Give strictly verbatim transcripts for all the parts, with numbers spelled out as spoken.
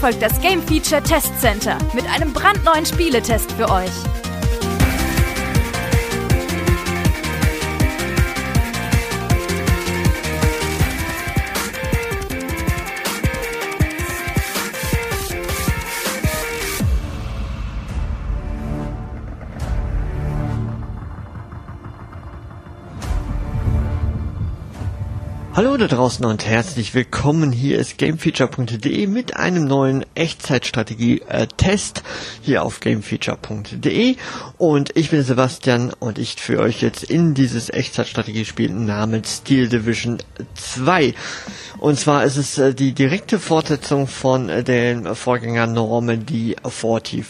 folgt das Game Feature Test Center mit einem brandneuen Spieletest für euch. Hallo da draußen und herzlich willkommen. Hier ist Gamefeature punkt de mit einem neuen Echtzeitstrategie-Test hier auf Gamefeature punkt de und ich bin Sebastian und ich führe euch jetzt in dieses Echtzeitstrategiespiel namens Steel Division zwei. Und zwar ist es äh, die direkte Fortsetzung von äh, den Vorgängern Normandy vierundvierzig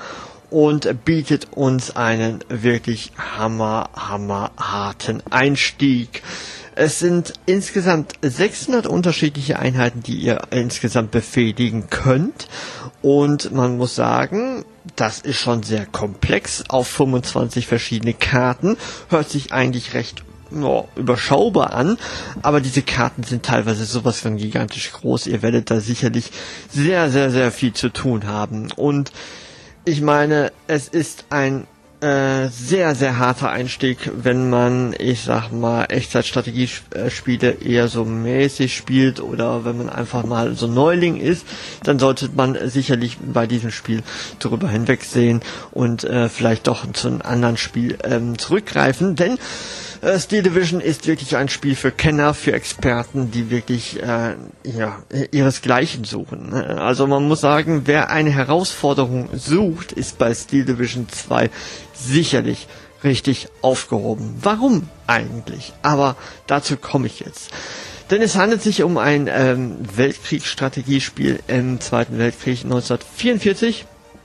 und bietet uns einen wirklich hammer, hammer harten Einstieg. Es sind insgesamt sechshundert unterschiedliche Einheiten, die ihr insgesamt befehligen könnt. Und man muss sagen, das ist schon sehr komplex auf fünfundzwanzig verschiedene Karten. Hört sich eigentlich recht ja, überschaubar an, aber diese Karten sind teilweise sowas von gigantisch groß. Ihr werdet da sicherlich sehr, sehr, sehr viel zu tun haben. Und ich meine, es ist ein Äh, sehr, sehr harter Einstieg, wenn man, ich sag mal, Echtzeitstrategiespiele eher so mäßig spielt oder wenn man einfach mal so Neuling ist, dann sollte man sicherlich bei diesem Spiel darüber hinwegsehen und äh, vielleicht doch zu einem anderen Spiel ähm, zurückgreifen, denn äh, Steel Division ist wirklich ein Spiel für Kenner, für Experten, die wirklich äh, ja, ihresgleichen suchen. Also man muss sagen, wer eine Herausforderung sucht, ist bei Steel Division zwei sicherlich richtig aufgehoben. Warum eigentlich? Aber dazu komme ich jetzt. Denn es handelt sich um ein ähm, Weltkriegsstrategiespiel im Zweiten Weltkrieg neunzehnhundertvierundvierzig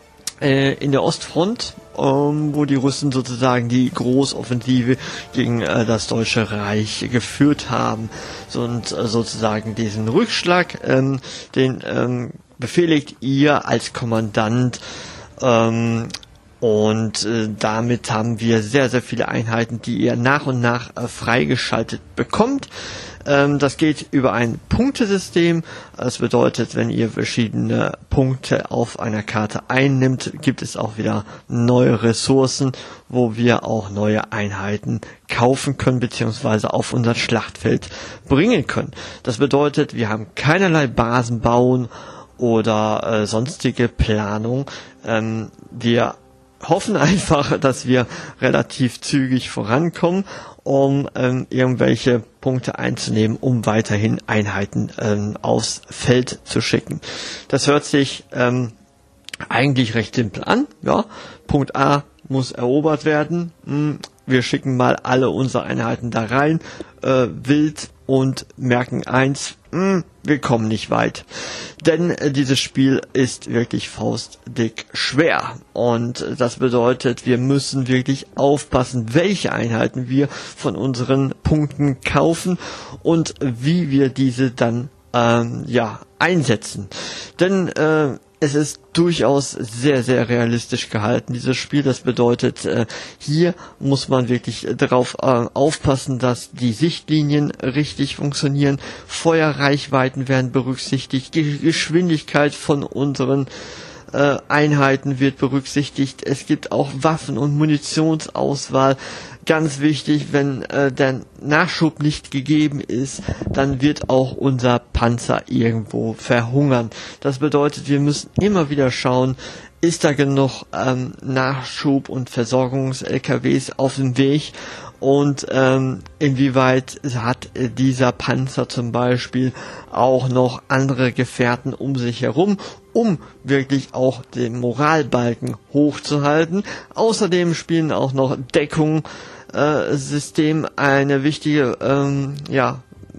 äh, in der Ostfront, ähm, wo die Russen sozusagen die Großoffensive gegen äh, das Deutsche Reich geführt haben. So, und äh, sozusagen diesen Rückschlag, ähm, den ähm, befehligt ihr als Kommandant ähm, Und äh, damit haben wir sehr, sehr viele Einheiten, die ihr nach und nach äh, freigeschaltet bekommt. Ähm, das geht über ein Punktesystem. Das bedeutet, wenn ihr verschiedene Punkte auf einer Karte einnimmt, gibt es auch wieder neue Ressourcen, wo wir auch neue Einheiten kaufen können, beziehungsweise auf unser Schlachtfeld bringen können. Das bedeutet, wir haben keinerlei Basen bauen oder äh, sonstige Planung. Ähm, wir hoffen einfach, dass wir relativ zügig vorankommen, um ähm, irgendwelche Punkte einzunehmen, um weiterhin Einheiten ähm, aufs Feld zu schicken. Das hört sich ähm, eigentlich recht simpel an. Ja, Punkt A muss erobert werden. Hm, wir schicken mal alle unsere Einheiten da rein, äh, wild, und merken eins, mh, wir kommen nicht weit. Denn äh, dieses Spiel ist wirklich faustdick schwer. Und äh, das bedeutet, wir müssen wirklich aufpassen, welche Einheiten wir von unseren Punkten kaufen und wie wir diese dann ähm, ja einsetzen. Denn äh, es ist durchaus sehr, sehr realistisch gehalten, dieses Spiel. Das bedeutet, äh, hier muss man wirklich darauf äh, aufpassen, dass die Sichtlinien richtig funktionieren, Feuerreichweiten werden berücksichtigt, die Geschwindigkeit von unseren äh, Einheiten wird berücksichtigt. Es gibt auch Waffen- und Munitionsauswahl. Ganz wichtig, wenn äh, der Nachschub nicht gegeben ist, dann wird auch unser Panzer irgendwo verhungern. Das bedeutet, wir müssen immer wieder schauen, ist da genug ähm, Nachschub und Versorgungs-L K Ws auf dem Weg und ähm, inwieweit hat äh, dieser Panzer zum Beispiel auch noch andere Gefährten um sich herum, um wirklich auch den Moralbalken hochzuhalten. Außerdem spielen auch noch Deckung Äh, System eine wichtige, ähm, ja,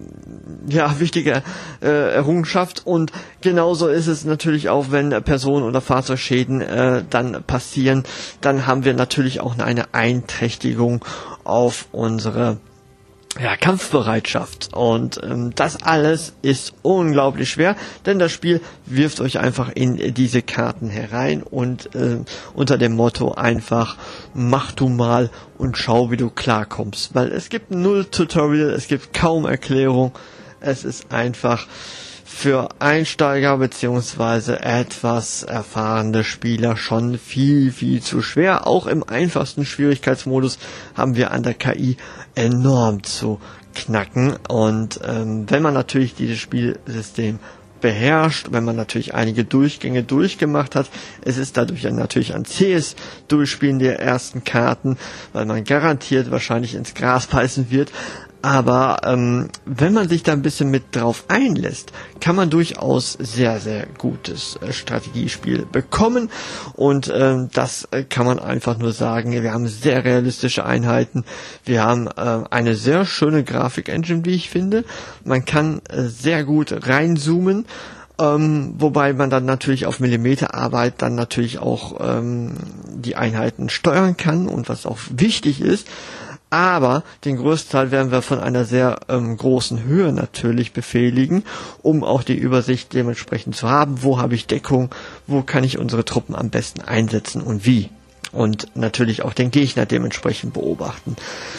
ja, wichtige äh, Errungenschaft, und genauso ist es natürlich auch, wenn Personen- oder Fahrzeugschäden äh, dann passieren, dann haben wir natürlich auch eine Einträchtigung auf unsere ja, Kampfbereitschaft, und ähm, das alles ist unglaublich schwer, denn das Spiel wirft euch einfach in diese Karten herein und äh, unter dem Motto einfach, mach du mal und schau, wie du klarkommst, weil es gibt null Tutorial, es gibt kaum Erklärung, es ist einfach für Einsteiger beziehungsweise etwas erfahrene Spieler schon viel, viel zu schwer. Auch im einfachsten Schwierigkeitsmodus haben wir an der K I enorm zu knacken. Und ähm, wenn man natürlich dieses Spielsystem beherrscht, wenn man natürlich einige Durchgänge durchgemacht hat, es ist dadurch ja natürlich ein zähes Durchspielen der ersten Karten, weil man garantiert wahrscheinlich ins Gras beißen wird. Aber ähm, wenn man sich da ein bisschen mit drauf einlässt, kann man durchaus sehr, sehr gutes äh, Strategiespiel bekommen. Und ähm, das äh, kann man einfach nur sagen. Wir haben sehr realistische Einheiten. Wir haben äh, eine sehr schöne Grafik-Engine, wie ich finde. Man kann äh, sehr gut reinzoomen. Ähm, wobei man dann natürlich auf Millimeterarbeit dann natürlich auch ähm, die Einheiten steuern kann und was auch wichtig ist. Aber den Großteil werden wir von einer sehr ähm, großen Höhe natürlich befehligen, um auch die Übersicht dementsprechend zu haben. Wo habe ich Deckung? Wo kann ich unsere Truppen am besten einsetzen und wie? Und natürlich auch den Gegner dementsprechend beobachten.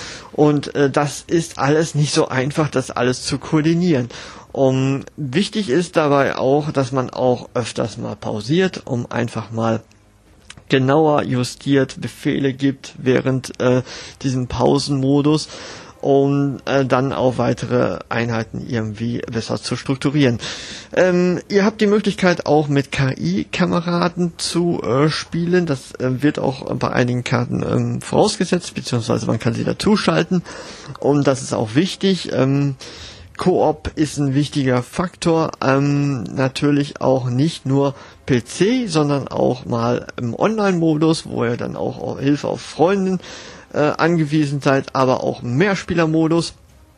Und äh, das ist alles nicht so einfach, das alles zu koordinieren. Um, wichtig ist dabei auch, dass man auch öfters mal pausiert, um einfach mal genauer justiert, Befehle gibt während äh, diesem Pausenmodus, um äh, dann auch weitere Einheiten irgendwie besser zu strukturieren. Ähm, ihr habt die Möglichkeit auch mit K I-Kameraden zu äh, spielen. Das äh, wird auch bei einigen Karten ähm, vorausgesetzt, beziehungsweise man kann sie dazuschalten. Und das ist auch wichtig. Ähm, Koop ist ein wichtiger Faktor, ähm, natürlich auch nicht nur P C, sondern auch mal im Online-Modus, wo ihr dann auch auf Hilfe auf Freunden äh, angewiesen seid, aber auch im Mehrspieler-Modus.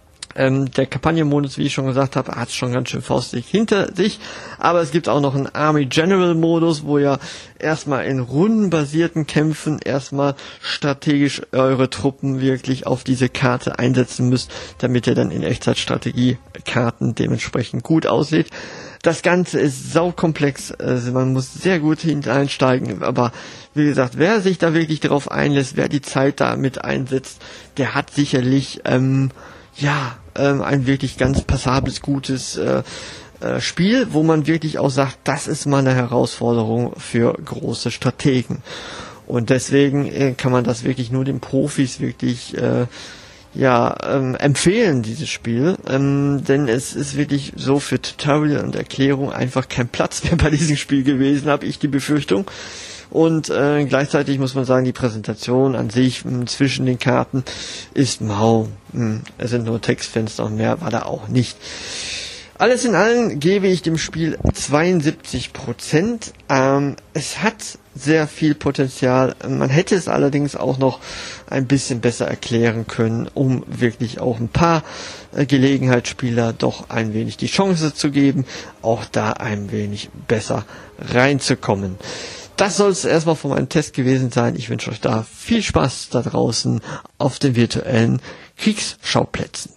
Ähm, der Kampagnenmodus, wie ich schon gesagt habe, hat es schon ganz schön faustig hinter sich, aber es gibt auch noch einen Army General Modus, wo ihr erstmal in rundenbasierten Kämpfen erstmal strategisch eure Truppen wirklich auf diese Karte einsetzen müsst, damit ihr dann in Echtzeitstrategie-Karten dementsprechend gut aussieht. Das Ganze ist saukomplex, also man muss sehr gut hineinsteigen, aber wie gesagt, wer sich da wirklich drauf einlässt, wer die Zeit da mit einsetzt, der hat sicherlich ähm, ja, ähm, ein wirklich ganz passables, gutes äh, äh, Spiel, wo man wirklich auch sagt, das ist mal eine Herausforderung für große Strategen. Und deswegen äh, kann man das wirklich nur den Profis wirklich äh, ja ähm, empfehlen, dieses Spiel. Ähm, denn es ist wirklich so für Tutorial und Erklärung einfach kein Platz mehr bei diesem Spiel gewesen, habe ich die Befürchtung. Und äh, gleichzeitig muss man sagen, die Präsentation an sich mh, zwischen den Karten ist mau. Mh, es sind nur Textfenster und mehr war da auch nicht. Alles in allem gebe ich dem Spiel zweiundsiebzig Prozent. Ähm, es hat sehr viel Potenzial. Man hätte es allerdings auch noch ein bisschen besser erklären können, um wirklich auch ein paar äh, Gelegenheitsspieler doch ein wenig die Chance zu geben, auch da ein wenig besser reinzukommen. Das soll es erstmal von meinem Test gewesen sein. Ich wünsche euch da viel Spaß da draußen auf den virtuellen Kriegsschauplätzen.